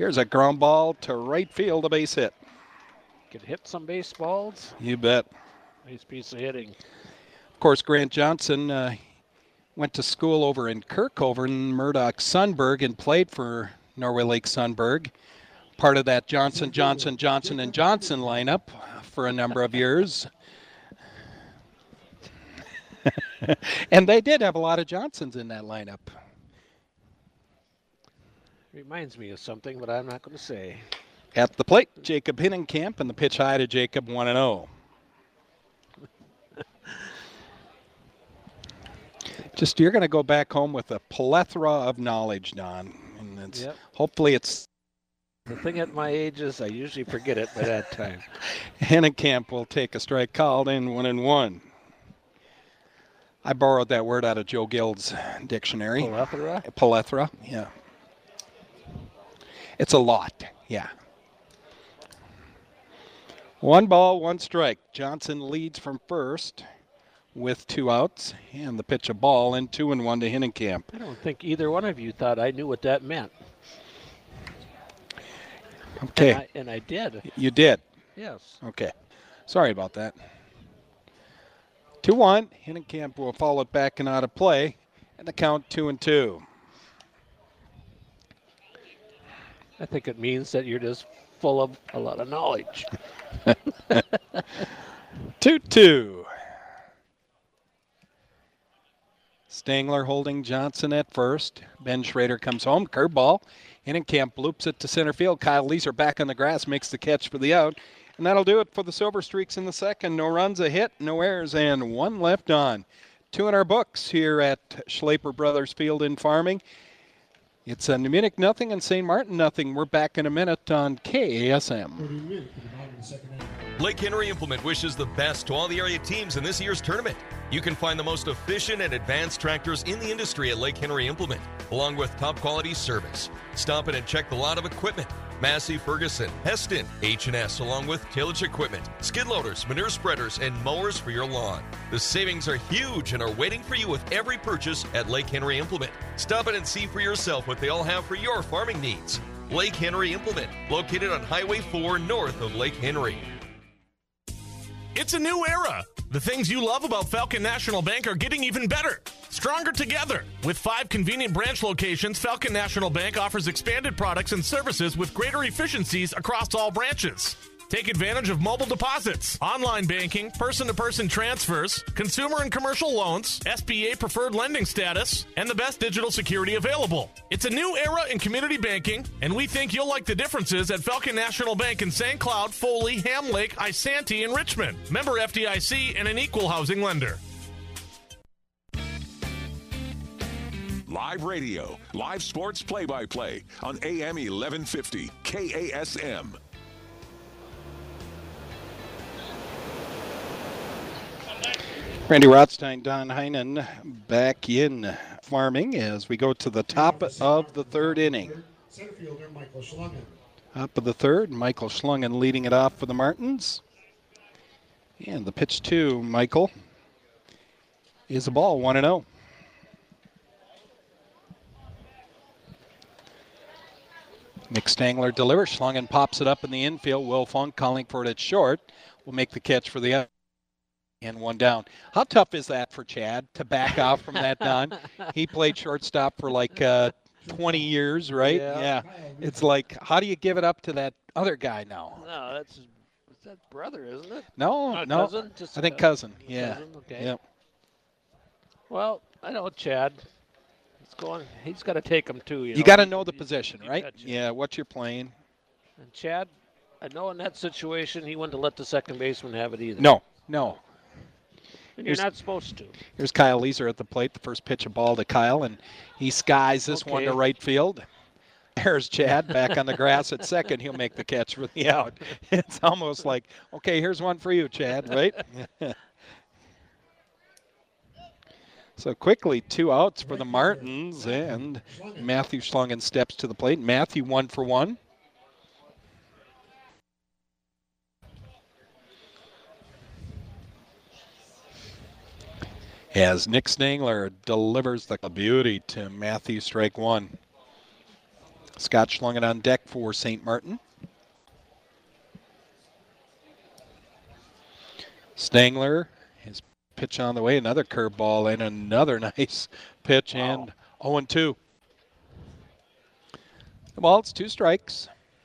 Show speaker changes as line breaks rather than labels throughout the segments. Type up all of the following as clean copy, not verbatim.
Here's a ground ball to right field, a base hit.
Could hit some baseballs.
You bet.
Nice piece of hitting.
Of course, Grant Johnson went to school over in Kirkhoven, Murdoch-Sunburg, and played for Norway Lake-Sunburg. Part of that Johnson, Johnson, Johnson, and Johnson lineup for a number of years. And they did have a lot of Johnsons in that lineup.
Reminds me of something, but I'm not going to say.
At the plate, Jacob Hinnenkamp, and the pitch high to Jacob, 1-0. Just, you're going to go back home with a plethora of knowledge, Don. And it's, hopefully it's...
The thing at my age is I usually forget it by that time.
Hinnenkamp will take a strike called in 1-1. I borrowed that word out of Joe Gild's dictionary.
Plethora?
Plethora, yeah. It's a lot, yeah. 1 ball, 1 strike. Johnson leads from first with 2 outs, and the pitch a ball and 2-1 to Hinnenkamp.
I don't think either one of you thought I knew what that meant.
Okay.
And I did.
You did?
Yes.
Okay. Sorry about that. 2-1. Hinnenkamp will follow it back and out of play, and the count 2-2.
I think it means that you're just full of a lot of knowledge.
2-2. Stangler holding Johnson at first. Ben Schrader comes home. Curveball. Hinnenkamp loops it to center field. Kyle Leeser back on the grass, makes the catch for the out. And that'll do it for the Silver Streaks in the second. No runs, a hit, no errors, and 1 left on. 2 in our books here at Schlaper Brothers Field in Farming. It's New Munich nothing and St. Martin nothing. We're back in a minute on KASM.
Lake Henry Implement wishes the best to all the area teams in this year's tournament. You can find the most efficient and advanced tractors in the industry at Lake Henry Implement, along with top quality service. Stop in and check the lot of equipment. Massey Ferguson, Heston, H&S, along with tillage equipment, skid loaders, manure spreaders, and mowers for your lawn. The savings are huge and are waiting for you with every purchase at Lake Henry Implement. Stop in and see for yourself what they all have for your farming needs. Lake Henry Implement, located on Highway 4 north of Lake Henry.
It's a new era. The things you love about Falcon National Bank are getting even better. Stronger together. With 5 convenient branch locations, Falcon National Bank offers expanded products and services with greater efficiencies across all branches. Take advantage of mobile deposits, online banking, person-to-person transfers, consumer and commercial loans, SBA preferred lending status, and the best digital security available. It's a new era in community banking, and we think you'll like the differences at Falcon National Bank in St. Cloud, Foley, Ham Lake, Isanti, and Richmond. Member FDIC and an equal housing lender.
Live radio, live sports play-by-play on AM 1150 KASM.
Randy Rothstein, Don Heinen back in Farming as we go to the top of the third inning.
Center fielder Michael Schlungen.
Top of the third, Michael Schlungen leading it off for the Martins. And the pitch to Michael is a ball, 1-0. Mick Stangler delivers. Schlungen pops it up in the infield. Will Funk calling for it at short. Will make the catch for the out. And 1 down. How tough is that for Chad to back off from that, Don? He played shortstop for like 20 years, right? Yeah. It's like, how do you give it up to that other guy now?
No, that's brother, isn't it?
No.
Cousin? Just
I think cousin. Yeah.
Cousin? Okay.
Yep.
Well, I know Chad. He's got to take him too.
You got to know the position, right? Yeah, what you're playing.
And Chad, I know in that situation he wouldn't let the second baseman have it either.
No.
And you're not supposed to.
Here's Kyle Leeser at the plate. The first pitch, a ball to Kyle, and he skies this one to right field. There's Chad back on the grass at second. He'll make the catch for the out. It's almost like, okay, here's one for you, Chad, right? So quickly, 2 outs for the Martins, and Matthew Schlungen steps to the plate. Matthew 1 for 1. As Nick Stangler delivers the beauty to Matthew, strike 1. Scott Schlungen on deck for St. Martin. Stangler, his pitch on the way, another curveball and another nice pitch, and 0-2. Well, it's 2 strikes.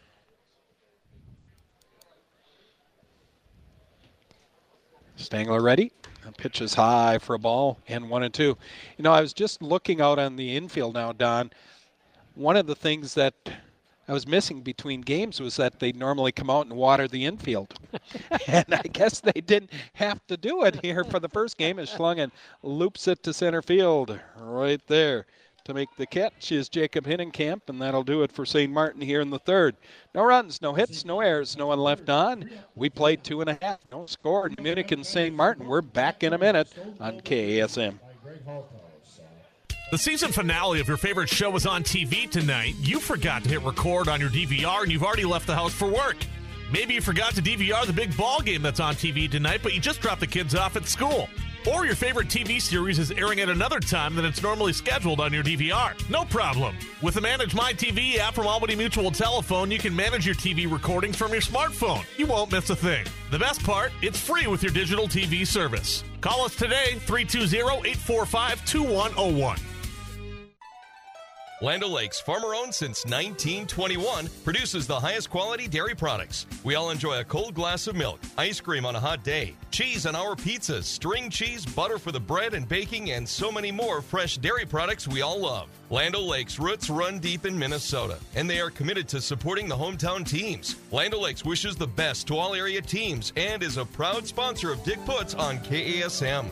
Stangler ready. Pitch is high for a ball, and 1-2. You know, I was just looking out on the infield now, Don. One of the things that I was missing between games was that they normally come out and water the infield. And I guess they didn't have to do it here for the first game as Schlungen loops it to center field right there. To make the catch is Jacob Hinnenkamp, and that'll do it for St. Martin here in the third. No runs, no hits, no errors, no one left on. We played 2.5, no score. Munich and St. Martin. We're back in a minute on KASM.
The season finale of your favorite show is on TV tonight. You forgot to hit record on your DVR and you've already left the house for work. Maybe you forgot to DVR the big ball game that's on TV tonight, but you just dropped the kids off at school. Or your favorite TV series is airing at another time than it's normally scheduled on your DVR. No problem. With the Manage My TV app from Albany Mutual Telephone, you can manage your TV recordings from your smartphone. You won't miss a thing. The best part, it's free with your digital TV service. Call us today, 320-845-2101.
Land O'Lakes, farmer-owned since 1921, produces the highest quality dairy products. We all enjoy a cold glass of milk, ice cream on a hot day, cheese on our pizzas, string cheese, butter for the bread and baking, and so many more fresh dairy products we all love. Land O'Lakes' roots run deep in Minnesota, and they are committed to supporting the hometown teams. Land O'Lakes wishes the best to all area teams and is a proud sponsor of Dick Puts on KASM.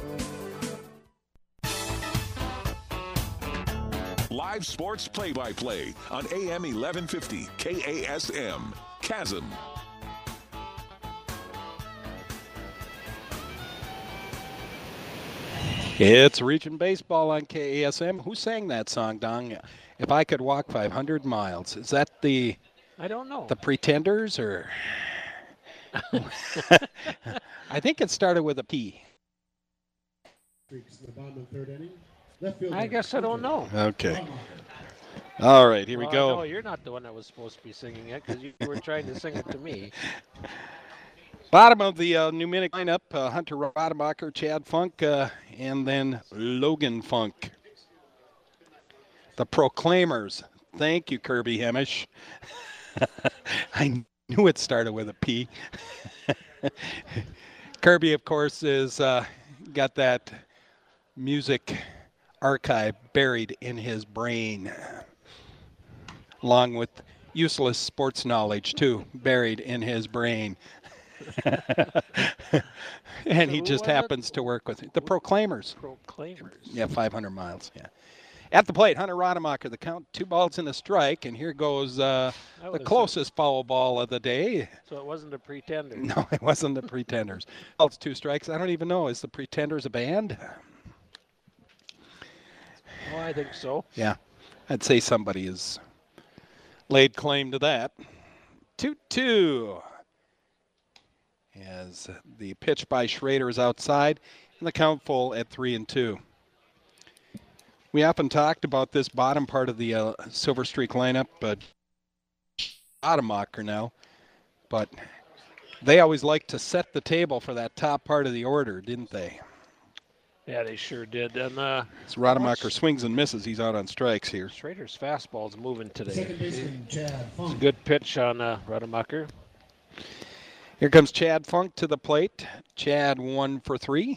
Live sports play-by-play on AM 1150 KASM. Chasm.
It's Region Baseball on KASM. Who sang that song, Don? If I Could Walk 500 Miles. Is that the...
I don't know.
The Pretenders, or... I think it started with a P.
I guess I don't know.
Okay. All right, here we go.
No, you're not the one that was supposed to be singing it because you were trying to sing it to me.
Bottom of the New Munich lineup, Hunter Rademacher, Chad Funk, and then Logan Funk. The Proclaimers. Thank you, Kirby Hemish. I knew it started with a P. Kirby, of course, is got that music archive buried in his brain, along with useless sports knowledge, too, buried in his brain. And he just happens to work with it. The Proclaimers.
Proclaimers.
Yeah, 500 miles, yeah. At the plate, Hunter Rademacher, the count, 2 balls and a strike, and here goes the closest foul ball of the day.
So it wasn't the Pretenders.
No, it wasn't the Pretenders. Well, it's 2 strikes. I don't even know. Is the Pretenders a band?
Oh, I think so.
Yeah, I'd say somebody has laid claim to that. 2-2. As the pitch by Schrader is outside, and the count full at 3-2. We often talked about this bottom part of the Silver Streak lineup, but Rademacher now. But they always like to set the table for that top part of the order, didn't they?
Yeah, they sure did. And
so Rademacher swings and misses. He's out on strikes here.
Schrader's fastball's moving today.
Second baseman Chad Funk.
It's a good pitch on Rademacher.
Here comes Chad Funk to the plate. Chad 1 for 3.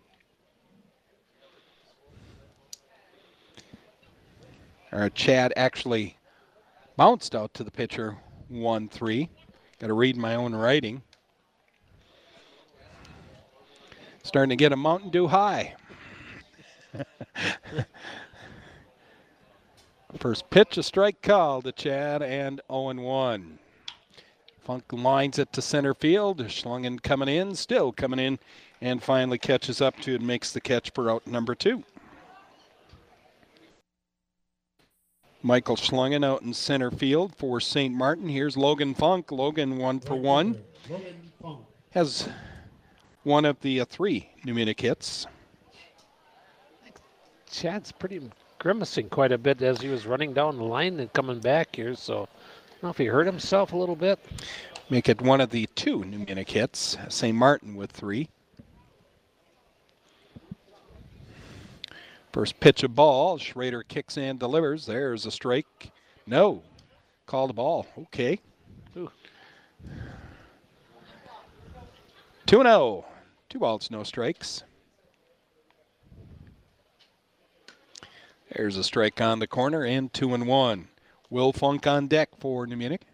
Chad actually bounced out to the pitcher 1-3. Got to read my own writing. Starting to get a Mountain Dew high. First pitch, a strike call to Chad, and 0-1. Funk lines it to center field. Schlungen coming in, still coming in, and finally catches up to it, makes the catch for out number 2. Michael Schlungen out in center field for St. Martin. Here's Logan Funk. Logan 1 for 1. Has one of the 3 New Munich hits.
Chad's pretty grimacing quite a bit as he was running down the line and coming back here. So I don't know if he hurt himself a little bit.
Make it one of the 2 New Munich hits. St. Martin with 3. First pitch of ball. Schrader kicks and delivers. There's a strike. No. Called a ball. Okay.
Ooh.
2-0. 2 balls, no strikes. There's a strike on the corner and 2-1. Will Funk on deck for New Munich.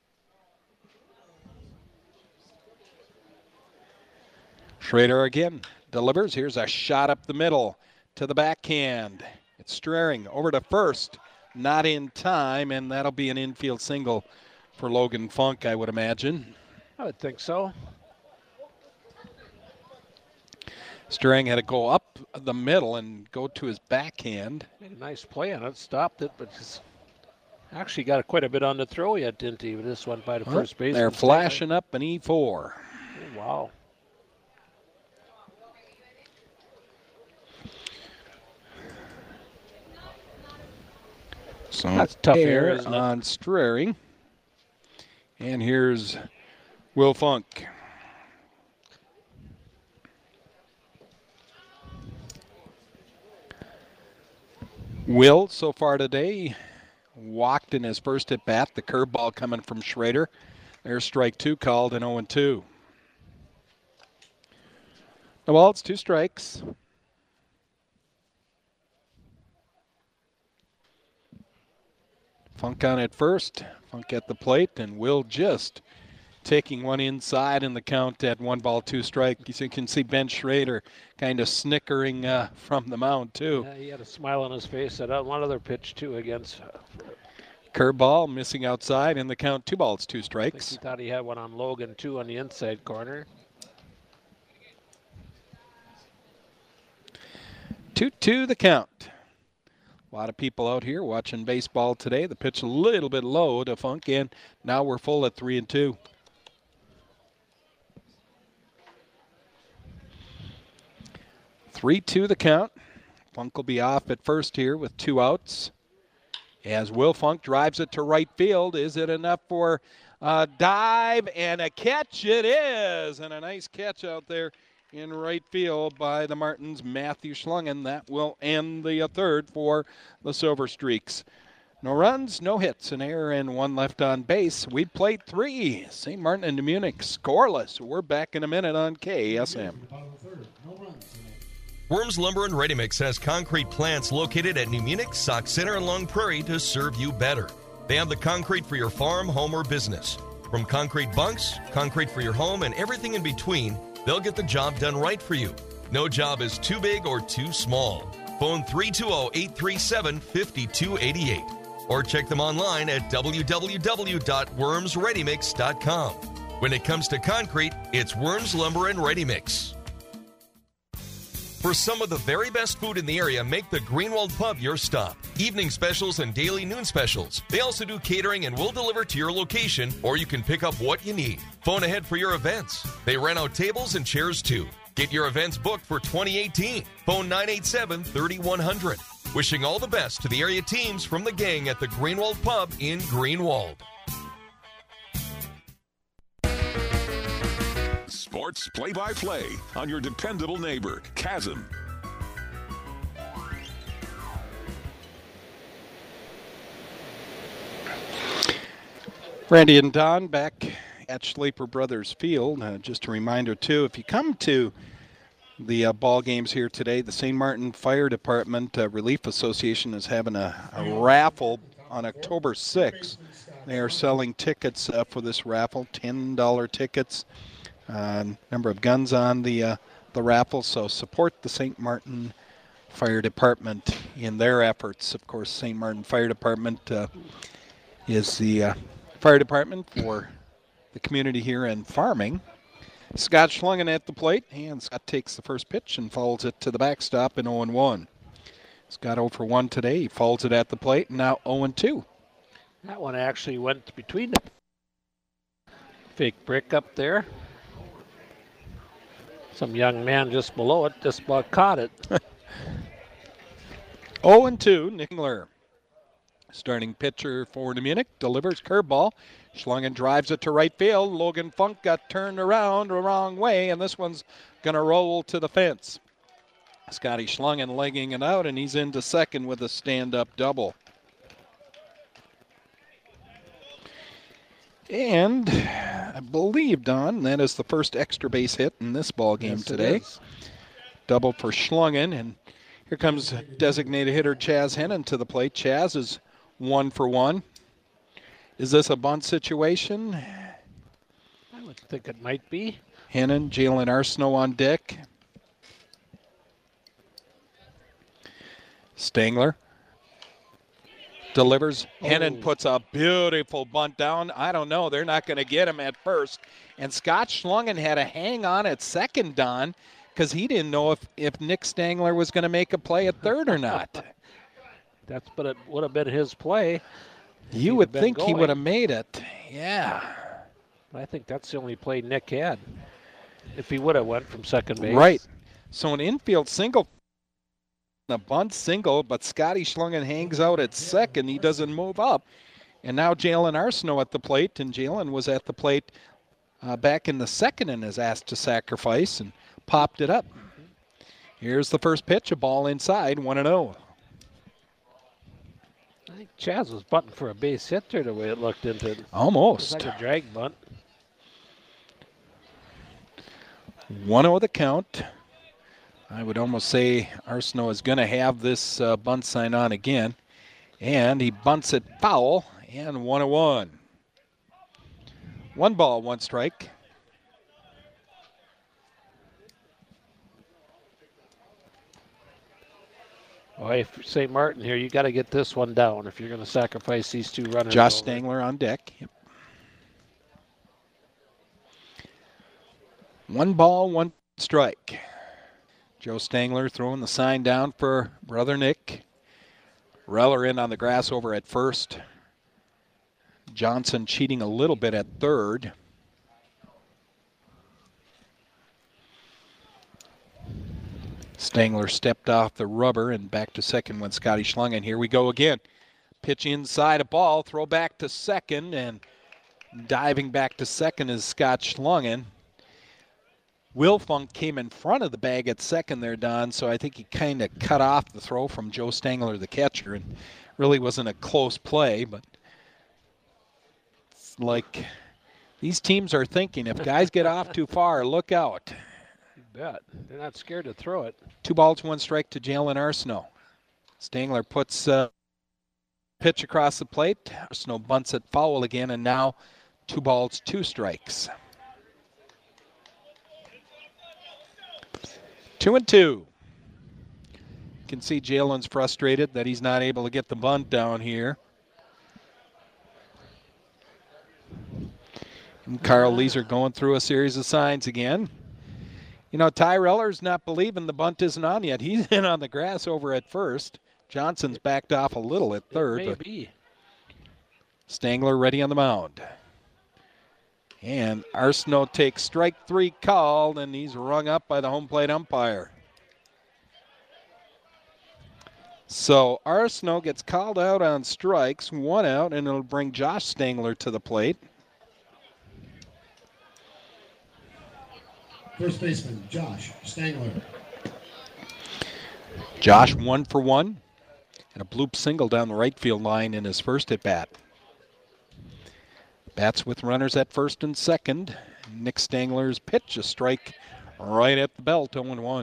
Schrader again delivers. Here's a shot up the middle to the backhand. It's Straring over to first. Not in time, and that'll be an infield single for Logan Funk, I would imagine.
I would think so.
Straring had to go up the middle and go to his backhand.
Made a nice play on it, stopped it, but just actually got quite a bit on the throw yet, didn't he? This one by the first base.
They're flashing up an E4.
Oh, wow.
So
that's tough
air
air, isn't it?
on Straring. And here's Will Funk. Will, so far today, walked in his first at bat. The curveball coming from Schrader. There's strike 2 called and 0-2. No balls, 2 strikes. Funk on at first. Funk at the plate, and Will just taking one inside in the count at 1 ball, 2 strikes. You can see Ben Schrader kind of snickering from the mound, too.
Yeah, he had a smile on his face at one other pitch, too, against.
Curveball missing outside in the count, 2 balls, 2
I think
strikes.
he thought he had one on Logan, too, on the inside corner.
2-2 the count. A lot of people out here watching baseball today. The pitch a little bit low to Funk, and now we're full at 3-2. Three-two the count. Funk will be off at first here with 2 outs. As Will Funk drives it to right field. Is it enough for a dive and a catch? It is, and a nice catch out there in right field by the Martins' Matthew Schlungen. That will end the 3rd for the Silver Streaks. No runs, no hits, an error, and 1 left on base. We played 3. St. Martin and New Munich scoreless. We're back in a minute on KSM.
Worms Lumber and Ready Mix has concrete plants located at New Munich, Sauk Center, and Long Prairie to serve you better. They have the concrete for your farm, home, or business. From concrete bunks, concrete for your home, and everything in between, they'll get the job done right for you. No job is too big or too small. Phone 320-837-5288 or check them online at www.wormsreadymix.com. When it comes to concrete, it's Worms Lumber and Ready Mix. For some of the very best food in the area, make the Greenwald Pub your stop. Evening specials and daily noon specials. They also do catering and will deliver to your location, or you can pick up what you need. Phone ahead for your events. They rent out tables and chairs too. Get your events booked for 2018. Phone 987-3100. Wishing all the best to the area teams from the gang at the Greenwald Pub in Greenwald.
Sports play-by-play on your dependable neighbor, Chasm.
Randy and Don back at Schlaper Brothers Field. Just a reminder, too, if you come to the ball games here today, the St. Martin Fire Department Relief Association is having a raffle on October 6th. They are selling tickets for this raffle, $10 tickets. Number of guns on the raffle, so support the St. Martin Fire Department in their efforts. Of course, St. Martin Fire Department is the fire department for the community here in Farming. Scott Schlungen at the plate, and Scott takes the first pitch and fouls it to the backstop in 0-1. Scott 0 for 1 today. He fouls it at the plate, and now 0-2.
That one actually went between them. Fake brick up there. Some young man just below it just about caught it.
0-2, Nickler. Starting pitcher for New Munich delivers curveball. Schlungen drives it to right field. Logan Funk got turned around the wrong way, and this one's going to roll to the fence. Scotty Schlungen legging it out, and he's into second with a stand-up double. And I believe, Don, that is the first extra base hit in this ball game today. Double for Schlungen, and here comes designated hitter Chaz Hennon to the plate. Chaz is 1 for 1. Is this a bunt situation?
I would think it might be.
Hennon, Jalen Arsenault on deck. Stangler delivers. Hennon puts a beautiful bunt down. I don't know. They're not going to get him at first. And Scott Schlungen had a hang on at second, Don, because he didn't know if Nick Stangler was going to make a play at third or not.
But it would have been his play.
You would think he would have made it. Yeah.
I think that's the only play Nick had. If he would have went from second base.
Right. So an infield single, a bunt single, but Scotty Schlungen hangs out at second. He doesn't move up. And now Jalen Arsenault at the plate, and Jalen was at the plate back in the second and is asked to sacrifice and popped it up. Here's the first pitch, a ball inside, 1-0.
I think Chaz was bunting for a base hit there the way it looked into it.
Almost.
It was like a drag bunt.
1-0 the count. I would almost say Arsenault is going to have this bunt sign on again. And he bunts it foul, and 1-1. 1 ball, 1 strike.
Well, if St. Martin here, you got to get this one down if you're going to sacrifice these 2 runners.
Josh
over.
Stangler on deck. Yep. 1 ball, 1 strike. Joe Stangler throwing the sign down for brother Nick. Reller in on the grass over at first. Johnson cheating a little bit at third. Stangler stepped off the rubber and back to second when Scotty Schlungen. Here we go again. Pitch inside a ball, throw back to second, and diving back to second is Scott Schlungen. Will Funk came in front of the bag at second there, Don, so I think he kind of cut off the throw from Joe Stangler, the catcher, and really wasn't a close play, but it's like these teams are thinking, if guys get off too far, look out.
You bet. They're not scared to throw it.
2 balls, 1 strike to Jalen Arsenault. Stangler puts pitch across the plate. Arsenault bunts it foul again, and now 2 balls, 2 strikes. 2-2. You can see Jalen's frustrated that he's not able to get the bunt down here. And Carl Leeser going through a series of signs again. You know, Ty Reller's not believing the bunt isn't on yet. He's in on the grass over at first. Johnson's backed off a little at third.
Maybe.
Stangler ready on the mound. And Arsenault takes strike 3 called, and he's rung up by the home plate umpire. So Arsenault gets called out on strikes, 1 out, and it'll bring Josh Stangler to the plate.
First baseman, Josh Stangler.
Josh 1 for 1, and a bloop single down the right field line in his first at bat. Bats with runners at first and second. Nick Stangler's pitch, a strike right at the belt, 0-1.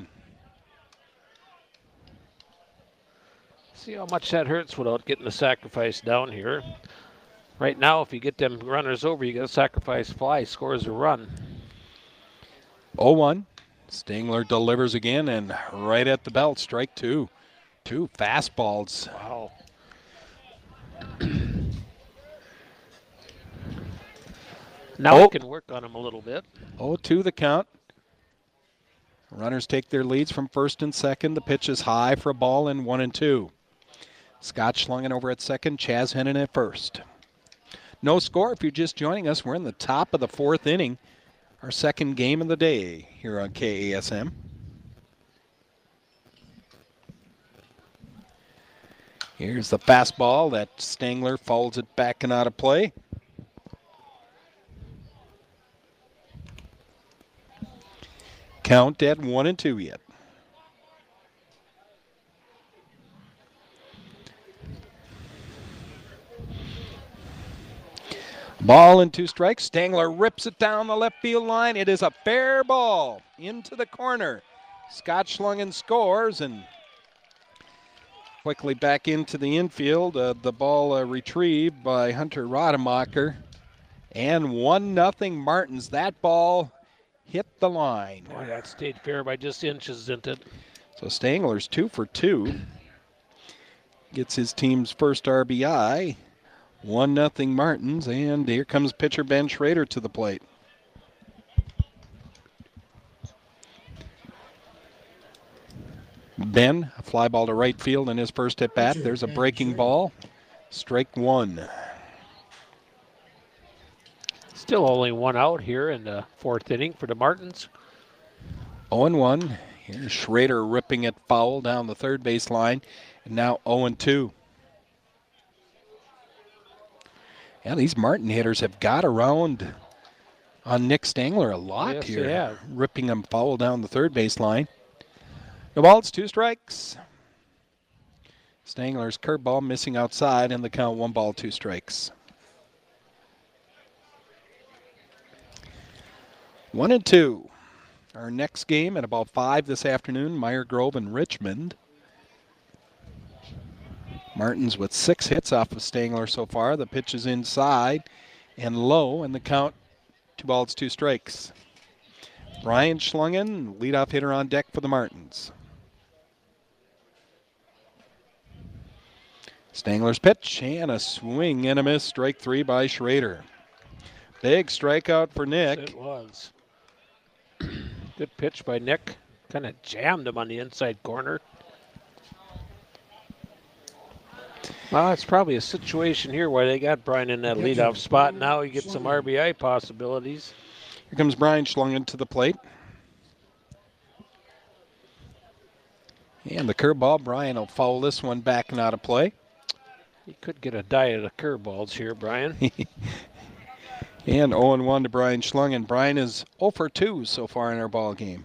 See how much that hurts without getting the sacrifice down here. Right now, if you get them runners over, you got to sacrifice fly, scores a run.
0-1. Stangler delivers again, and right at the belt, strike 2. 2 fastballs.
Wow. Now we can work on him a little bit.
0-2 the count. Runners take their leads from first and second. The pitch is high for a ball in 1-2. Scott Schlungen over at second, Chaz Hennon at first. No score if you're just joining us. We're in the top of the 4th inning. Our second game of the day here on KASM. Here's the fastball that Stangler folds it back and out of play. Count at 1-2 yet. Ball and 2 strikes. Stangler rips it down the left field line. It is a fair ball into the corner. Scott Schlungen scores and quickly back into the infield. The ball retrieved by Hunter Rademacher. And 1-0 Martins. That ball hit the line.
Boy, that stayed fair by just inches, didn't it?
So Stangler's 2 for 2. Gets his team's first RBI. 1-0 Martins, and here comes pitcher Ben Schrader to the plate. Ben, a fly ball to right field in his first at bat. There's a breaking ball. Strike 1.
Still only 1 out here in the 4th inning for the Martins.
0-1. Here's Schrader ripping it foul down the third base line, and now 0-2. Yeah, these Martin hitters have got around on Nick Stangler a lot
Yes,
here.
they have.
Ripping him foul down the third base line. No balls, 2 strikes. Stangler's curveball missing outside, and the count 1 ball, 2 strikes. 1-2. Our next game at about 5 this afternoon, Meyer Grove and Richmond. Martins with 6 hits off of Stangler so far. The pitch is inside and low, and the count 2 balls, 2 strikes. Brian Schlungen, leadoff hitter on deck for the Martins. Stangler's pitch and a swing and a miss. Strike 3 by Schrader. Big strikeout for Nick.
It was. Good pitch by Nick. Kind of jammed him on the inside corner. Well, it's probably a situation here where they got Brian in that leadoff spot. Now he gets some RBI possibilities.
Here comes Brian Schlungen to the plate. And the curveball, Brian will foul this one back and out of play.
He could get a diet of curveballs here, Brian.
And 0-1 to Brian Schlungen. Brian is 0 for 2 so far in our ball game.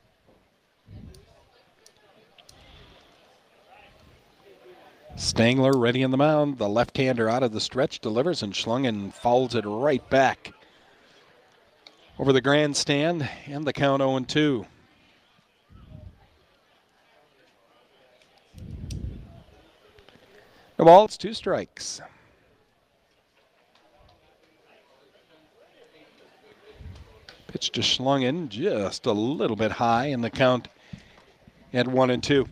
Stangler ready on the mound. The left-hander out of the stretch delivers, and Schlungen fouls it right back over the grandstand, and the count 0-2. No balls, 2 strikes. Pitch to Schlungen, just a little bit high, and the count at 1-2.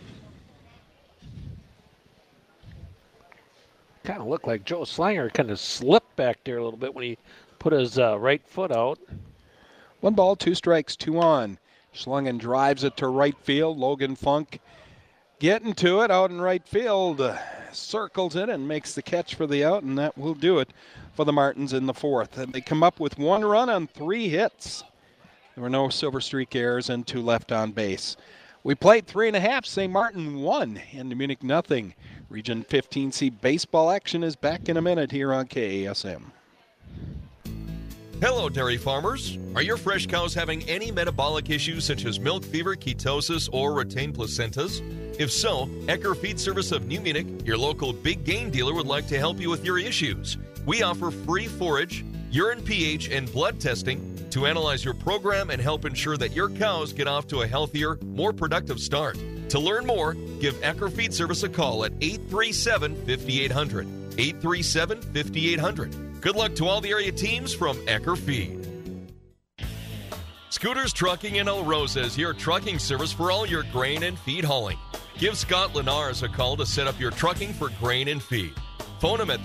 Kind of looked like Joe Slanger kind of slipped back there a little bit when he put his right foot out.
1 ball, 2 strikes, 2 on. Schlungen drives it to right field. Logan Funk getting to it out in right field. Circles it and makes the catch for the out, and that will do it for the Martins in the 4th. And they come up with 1 run on 3 hits. There were no Silver Streak errors and 2 left on base. We played 3.5. St. Martin 1 and Munich nothing. Region 15C baseball action is back in a minute here on KASM.
Hello, dairy farmers. Are your fresh cows having any metabolic issues such as milk fever, ketosis, or retained placentas? If so, Ecker Feed Service of New Munich, your local big game dealer, would like to help you with your issues. We offer free forage, urine pH, and blood testing to analyze your program and help ensure that your cows get off to a healthier, more productive start. To learn more, give Ecker Feed Service a call at 837-5800. 837-5800. Good luck to all the area teams from Ecker Feed. Scooters Trucking in El Rosa is your trucking service for all your grain and feed hauling. Give Scott Lenars a call to set up your trucking for grain and feed. Phone him at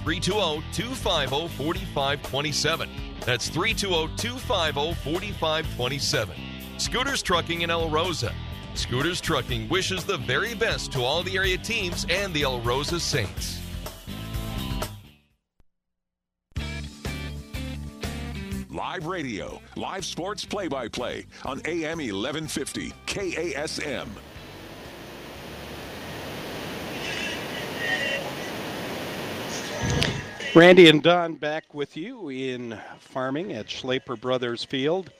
320-250-4527. That's 320-250-4527. Scooters Trucking in El Rosa. Scooters Trucking wishes the very best to all the area teams and the El Rosa Saints.
Live radio, live sports play-by-play on AM 1150 KASM.
Randy and Don back with you in farming at Schlaper Brothers Field.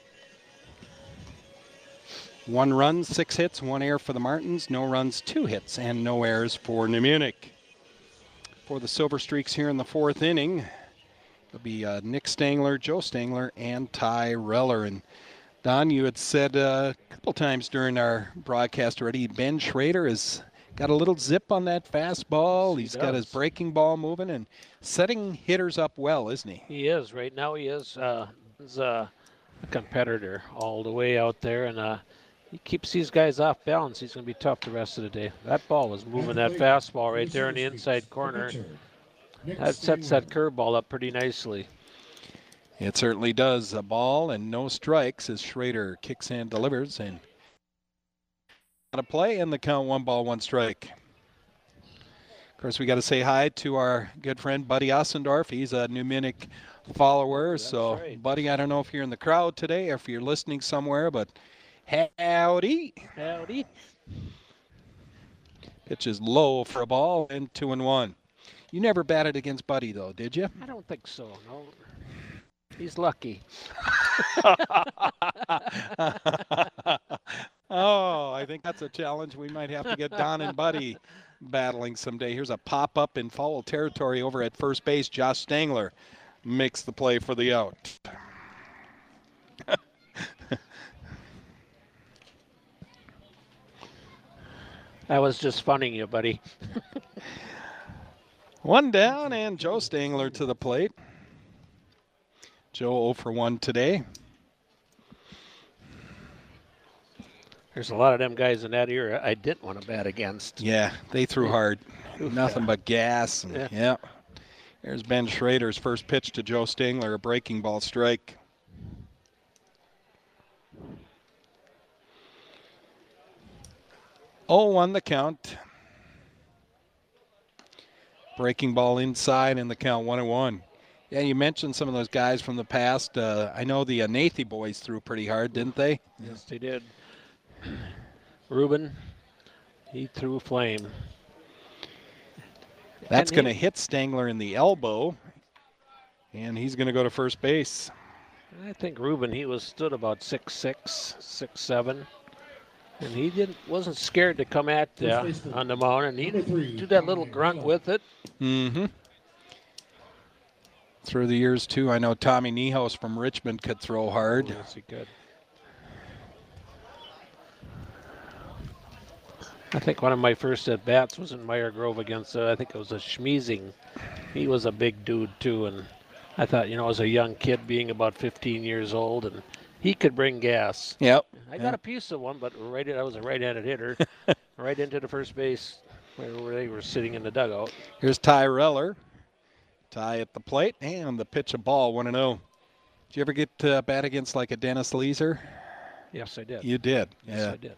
1 run, 6 hits, 1 error for the Martins, no runs, 2 hits, and no errors for New Munich. For the Silver Streaks here in the 4th inning, it'll be Nick Stangler, Joe Stangler, and Ty Reller. And Don, you had said a couple times during our broadcast already, Ben Schrader has got a little zip on that fastball. He's got his breaking ball moving and setting hitters up well, isn't he?
He is. Right now he is. He's a competitor all the way out there, and he keeps these guys off balance. He's going to be tough the rest of the day. That ball was moving, that fastball right there in the inside corner. That sets that curveball up pretty nicely.
It certainly does. A ball and no strikes as Schrader kicks and delivers. And a play and the count 1 ball, 1 strike. Of course, we got to say hi to our good friend Buddy Ossendorf. He's a New Munich follower. So,
right.
Buddy, I don't know if you're in the crowd today or if you're listening somewhere, but howdy.
Howdy.
Pitch is low for a ball and 2-1. You never batted against Buddy, though, did you?
I don't think so, no. He's lucky.
Oh, I think that's a challenge we might have to get Don and Buddy battling someday. Here's a pop-up in foul territory over at first base. Josh Stangler makes the play for the out.
I was just funning you, buddy.
1 down, and Joe Stangler to the plate. Joe 0 for 1 today.
There's a lot of them guys in that era I didn't want to bat against.
Yeah, they threw hard. Nothing but gas. And, yeah. There's Ben Schrader's first pitch to Joe Stangler, a breaking ball strike. Oh, 1 the count. Breaking ball inside and the count 1-1. Yeah, you mentioned some of those guys from the past. I know the Nathy boys threw pretty hard, didn't they?
Yes, they did. Ruben, he threw a flame.
That's going to hit Stangler in the elbow, and he's going to go to first base.
I think Ruben, he stood about 6'6", 6'7", and he wasn't scared to come at on the mound, and he do that little grunt with it.
Mm-hmm. Through the years, too, I know Tommy Niehaus from Richmond could throw hard.
Oh, yes, he could. I think one of my first at-bats was in Meyer Grove against, I think it was a Schmiesing. He was a big dude, too, and I thought, as a young kid being about 15 years old, and he could bring gas.
Yep.
I got a piece of one, but I was a right-handed hitter, right into the first base where they were sitting in the dugout.
Here's Ty Reller. Ty at the plate, and the pitch a ball, 1-0. Did you ever get bat against like a Dennis Leeser?
Yes, I did.
You did?
Yes,
yeah.
I did.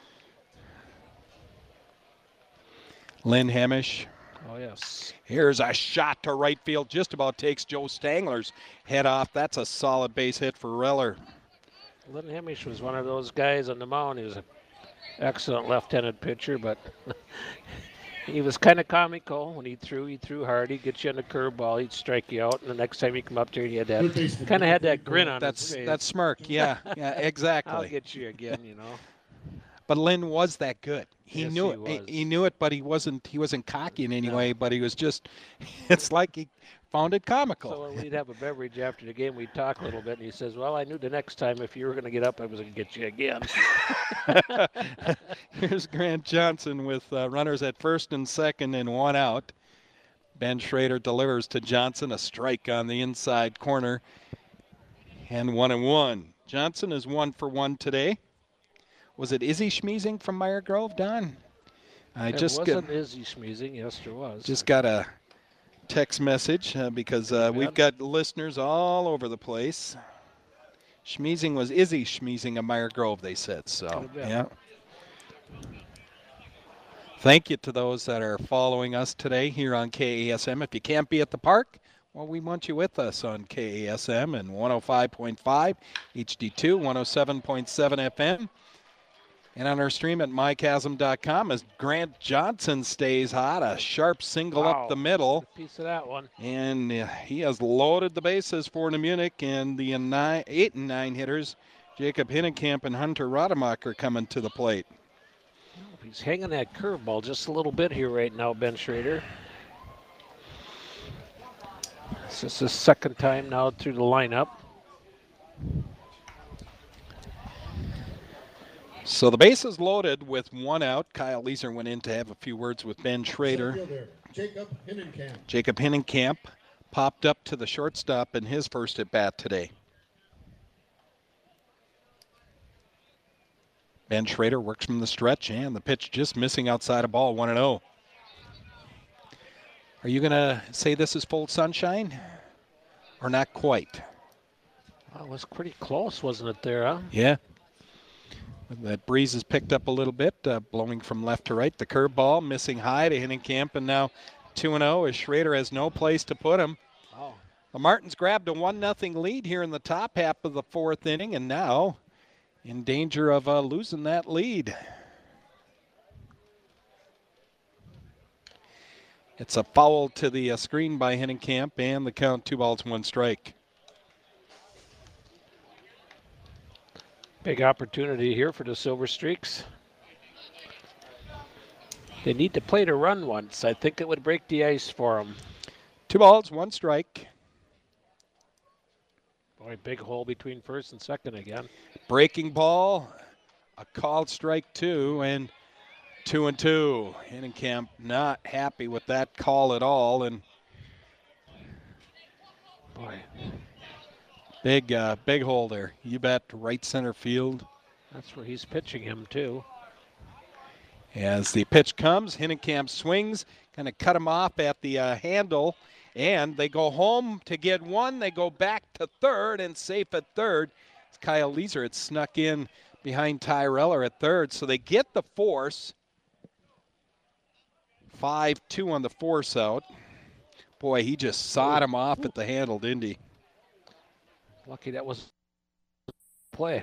Lynn Hamish.
Oh, yes.
Here's a shot to right field. Just about takes Joe Stangler's head off. That's a solid base hit for Reller.
Lynn Hamish was one of those guys on the mound. He was an excellent left-handed pitcher, but he was kind of comical when he threw hard. He'd get you on the curveball, he'd strike you out, and the next time he come up there, he had that grin on his face.
That smirk, yeah, exactly.
I'll get you again,
But Lynn was that good. He
Yes,
knew
he
it.
was.
He knew it, but he wasn't cocky in any way. But he was just. It's like he found it comical.
So when we'd have a beverage after the game, we'd talk a little bit, and he says, "Well, I knew the next time if you were going to get up, I was going to get you again."
Here's Grant Johnson with runners at first and second and 1 out. Ben Schrader delivers to Johnson, a strike on the inside corner, and 1-1. Johnson is 1 for 1 today. Was it Izzy Schmiesing from Meyer Grove, Don?
It wasn't Izzy Schmiesing. Yes, there was.
Just got a text message because we've got listeners all over the place. Schmiesing was Izzy Schmiesing of Meyer Grove, they said. So, yeah. Thank you to those that are following us today here on KASM. If you can't be at the park, well, we want you with us on KASM and 105.5 HD2, 107.7 FM. And on our stream at mychasm.com, as Grant Johnson stays hot, a sharp single up the middle.
A piece of that one.
And he has loaded the bases for Munich, and the 8 and 9 hitters, Jacob Hinnenkamp and Hunter Rademacher, coming to the plate.
He's hanging that curveball just a little bit here right now, Ben Schrader. This is his second time now through the lineup.
So the base is loaded with 1 out. Kyle Leeser went in to have a few words with Ben Schrader.
Fielder, Jacob Hinnenkamp.
Jacob Hinnenkamp popped up to the shortstop in his first at bat today. Ben Schrader works from the stretch, and the pitch just missing outside a ball, 1-0. Are you going to say this is full sunshine or not quite?
Well, it was pretty close, wasn't it there, huh?
Yeah. That breeze has picked up a little bit, blowing from left to right. The curveball missing high to Hinnenkamp, and now 2-0 as Schrader has no place to put him.
Oh.
The Martins grabbed a 1-0 lead here in the top half of the 4th inning, and now in danger of losing that lead. It's a foul to the screen by Hinnenkamp, and the count 2 balls, 1 strike.
Big opportunity here for the Silver Streaks. They need to play to run once. I think it would break the ice for them.
2 balls, 1 strike.
Boy, big hole between first and second again.
Breaking ball, a called strike 2, and 2-2. Hinnenkamp not happy with that call at all, and
boy,
big hole there. You bet, right center field.
that's where he's pitching him too.
As the pitch comes, Hinnenkamp swings, kind of cut him off at the handle, and they go home to get 1. They go back to third and safe at third. Kyle Leeser had snuck in behind Tyreller at third, so they get the force. 5-2 on the force out. Boy, he just sawed him off at the handle, didn't he?
Lucky that was play.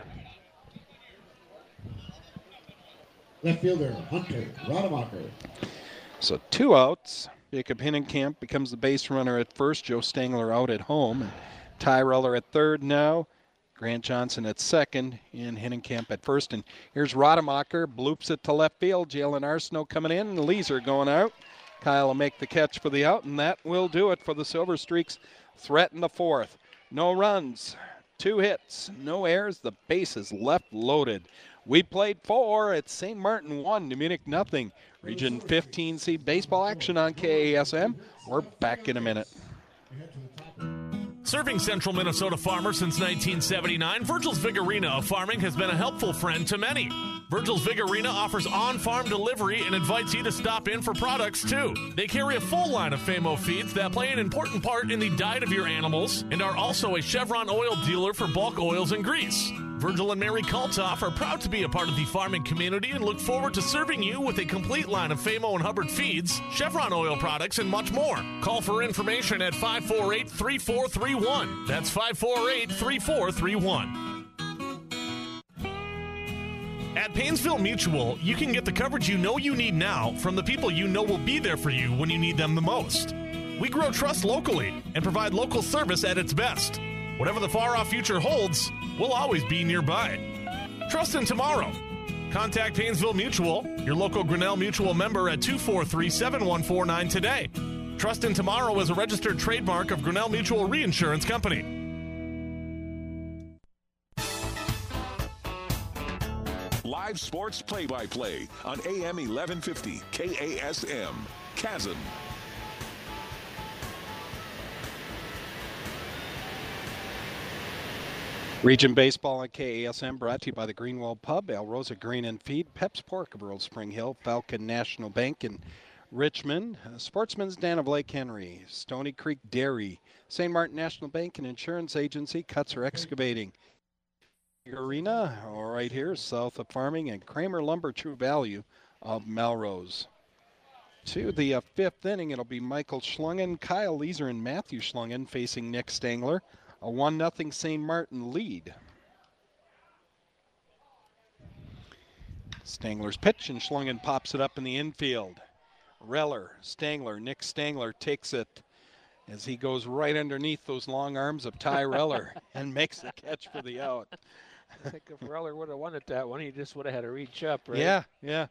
Left fielder, Hunter Rademacher.
So 2 outs. Jacob Hinnenkamp becomes the base runner at first. Joe Stangler out at home. And Tyreller at third now. Grant Johnson at second, and Hinnenkamp at first. And here's Rademacher, bloops it to left field. Jalen Arsenault coming in, and Leeser going out. Kyle will make the catch for the out, and that will do it for the Silver Streaks. Threaten the 4th. No runs, 2 hits, no errors. The base is left loaded. We played 4 at St. Martin 1, New Munich nothing. Region 15 seed baseball action on KASM. We're back in a minute.
Serving central Minnesota farmers since 1979, Virgil's Vigorina of Farming has been a helpful friend to many. Virgil's Vigorina offers on-farm delivery and invites you to stop in for products, too. They carry a full line of Famo feeds that play an important part in the diet of your animals and are also a Chevron oil dealer for bulk oils and grease. Virgil and Mary Kaltoff are proud to be a part of the farming community and look forward to serving you with a complete line of Famo and Hubbard feeds, Chevron oil products, and much more. Call for information at 548-3431. That's 548-3431. At Painesville Mutual, you can get the coverage you know you need now from the people you know will be there for you when you need them the most. We grow trust locally and provide local service at its best. Whatever the far-off future holds, we'll always be nearby. Trust in tomorrow. Contact Painesville Mutual, your local Grinnell Mutual member at 243-7149 today. Trust in Tomorrow is a registered trademark of Grinnell Mutual Reinsurance Company.
Live sports play-by-play on AM 1150 KASM. Chasm.
Region Baseball on KASM brought to you by the Greenwell Pub, El Rosa Green and Feed, Pep's Pork of Earl Spring Hill, Falcon National Bank in Richmond, Sportsman's Den of Lake Henry, Stony Creek Dairy, St. Martin National Bank and Insurance Agency, Cutzer Excavating, Arena, all right here, south of Farming, and Kramer Lumber True Value of Melrose. To the 5th inning, it'll be Michael Schlungen, Kyle Leeser, and Matthew Schlungen facing Nick Stangler. A 1-0 St. Martin lead. Stangler's pitch, and Schlungen pops it up in the infield. Reller, Stangler, Nick Stangler takes it as he goes right underneath those long arms of Ty Reller and makes the catch for the out.
I think if Reller would have won it that one, he just would have had to reach up, right?
Yeah, yeah.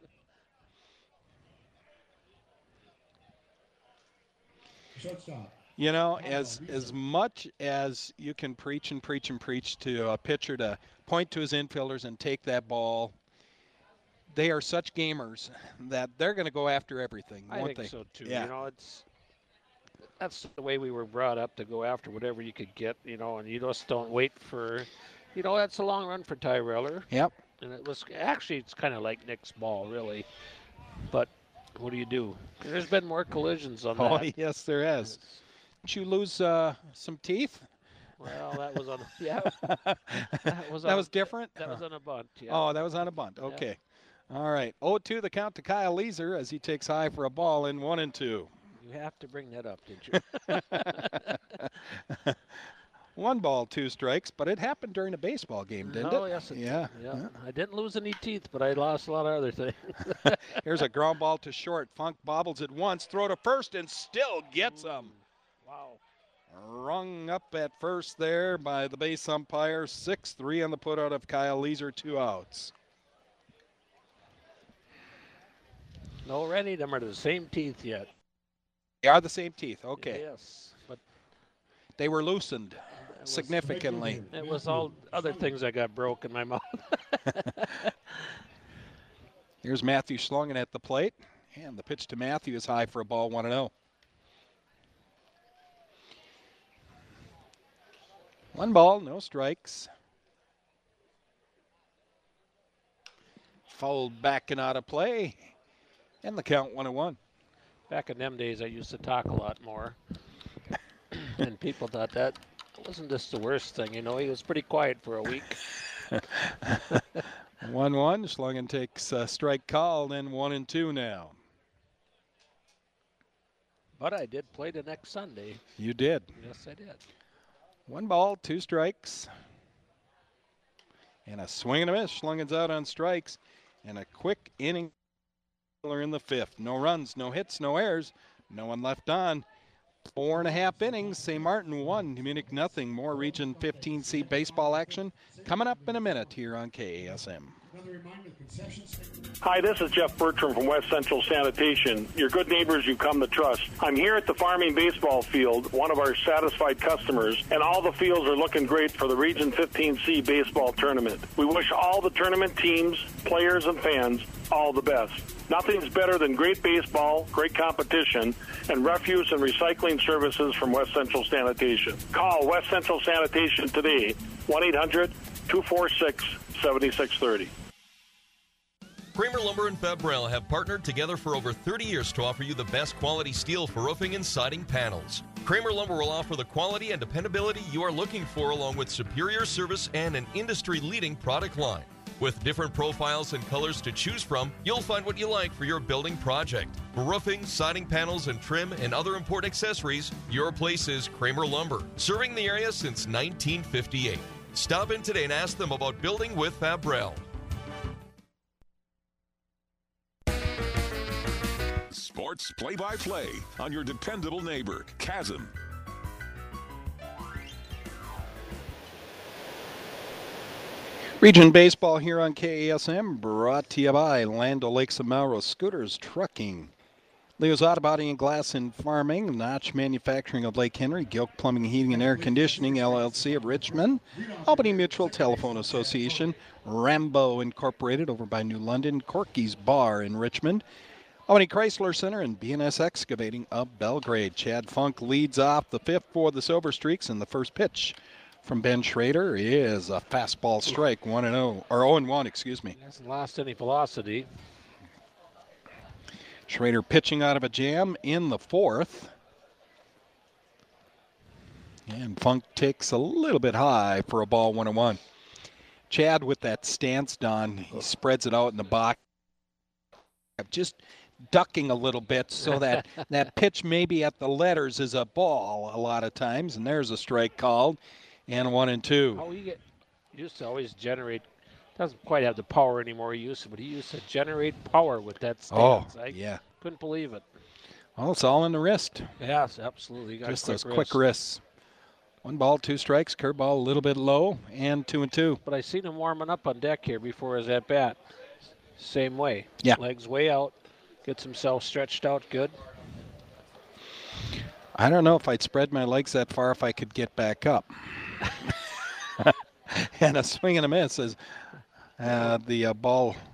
Shortstop.
You know, as much as you can preach and preach and preach to a pitcher to point to his infielders and take that ball, they are such gamers that they're going to go after everything,
I
won't
think
they?
so too.
Yeah.
You know, that's the way we were brought up, to go after whatever you could get, you know, and you just don't wait for, you know, that's a long run for Ty Reller.
Yep.
And it was actually, it's kind of like Nick's ball, really. But what do you do? There's been more collisions on
Oh,
that.
yes, there has. Did you lose some teeth?
Well, that was on, yeah. That was
different?
That was on a bunt, yeah.
Oh, that was on a bunt. Okay. All right. 0-2 the count to Kyle Leeser as he takes high for a ball in 1-2.
You have to bring that up, did you?
1 ball, 2 strikes, but it happened during a baseball game, didn't
Oh,
it?
yes, it
Yeah.
did. Yeah. I didn't lose any teeth, but I lost a lot of other things.
Here's a ground ball to short. Funk bobbles it once, throw to first, and still gets him.
Wow.
Rung up at first there by the base umpire. 6-3 on the putout of Kyle Leeser, 2 outs.
No, Rennie, them are the same teeth yet.
They are the same teeth. Okay.
Yes, but
They were loosened
it was-
significantly.
It was all other things that got broke in my mouth.
Here's Matthew Schlungen at the plate. And the pitch to Matthew is high for a ball, 1-0. 1 ball, no strikes. Fouled back and out of play. And the count 1-1.
Back in them days, I used to talk a lot more. And people thought that wasn't just the worst thing, you know. He was pretty quiet for a week.
1-1. Schlungen takes a strike called, and 1-2 now.
But I did play the next Sunday.
You did.
Yes, I did.
1 ball, 2 strikes. And a swing and a miss. Schlungen's out on strikes. And a quick inning in the 5th. No runs, no hits, no errors. No one left on. 4.5 innings. St. Martin 1, Munich nothing. More Region 15C baseball action coming up in a minute here on KASM.
Another reminder, Conception State.
Hi, this is Jeff Bertram from West Central Sanitation, your good neighbors you come to trust. I'm here at the Farming Baseball Field, one of our satisfied customers, and all the fields are looking great for the Region 15C baseball tournament. We wish all the tournament teams, players, and fans all the best. Nothing's better than great baseball, great competition, and refuse and recycling services from West Central Sanitation. Call West Central Sanitation today, 1-800-246-7630.
Kramer Lumber and Fabrel have partnered together for over 30 years to offer you the best quality steel for roofing and siding panels. Kramer Lumber will offer the quality and dependability you are looking for, along with superior service and an industry-leading product line. With different profiles and colors to choose from, you'll find what you like for your building project. For roofing, siding panels, and trim and other important accessories, your place is Kramer Lumber, serving the area since 1958. Stop in today and ask them about building with Fabrel.
Sports play-by-play on your dependable neighbor, Chasm.
Region Baseball here on KASM, brought to you by Land O'Lakes and Melrose Scooters Trucking, Leo's Auto Body and Glass and Farming, Notch Manufacturing of Lake Henry, Gilk Plumbing, Heating and Air Conditioning, LLC of Richmond, Albany Mutual Telephone Association, Rambo Incorporated over by New London, Corky's Bar in Richmond, Albany Chrysler Center, and BNS Excavating of Belgrade. Chad Funk leads off the 5th for the Silver Streaks, and the first pitch from Ben Schrader is a fastball strike, 1-0, or 0-1, excuse me.
He hasn't lost any velocity.
Schrader pitching out of a jam in the 4th. And Funk takes a little bit high for a ball, 1-1. Chad with that stance, Don, he spreads it out in the box. Just ducking a little bit so that that pitch maybe at the letters is a ball a lot of times. And there's a strike called. And 1-2.
How he used to always generate Doesn't quite have the power anymore he used to, but he used to generate power with that
Oh,
stance. I
yeah.
couldn't believe it.
Well, it's all in the wrist.
Yes, absolutely. Got
Just
quick
those quick wrists. 1 ball, 2 strikes. Curveball a little bit low, and 2-2.
But I seen him warming up on deck here before his at bat. Same way.
Yeah.
Legs way out. Gets himself stretched out good.
I don't know if I'd spread my legs that far if I could get back up. And a swing and a miss as the ball